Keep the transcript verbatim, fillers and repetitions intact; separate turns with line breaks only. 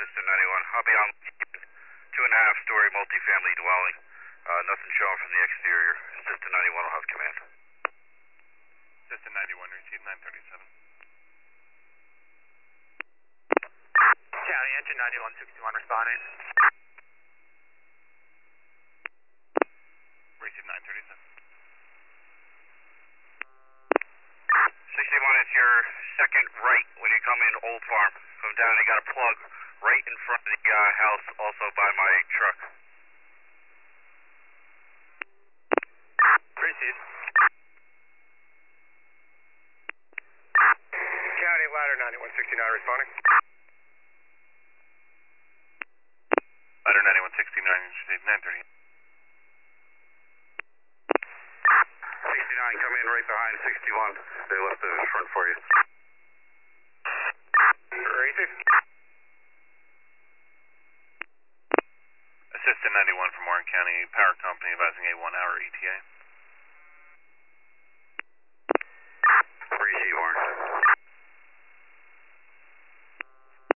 System ninety-one. I'll be on two and a half story multifamily dwelling. Uh, nothing showing from the exterior. System ninety-one will have command.
System ninety-one, receive nine thirty-seven.
County engine ninety-one sixty-one responding.
Receive nine thirty-seven.
sixty-one, it's your second right when you come in Old Farm. Come down, you got a plug right in front of the uh, house, also by my truck.
Receive. County ladder ninety-one sixty-nine responding.
Ladder ninety-one sixty-nine, receive nine thirty.
sixty-nine, come in right behind sixty-one. They left it in front for you.
Receive.
Assistant ninety-one from Warren County Power Company advising a one hour E T A.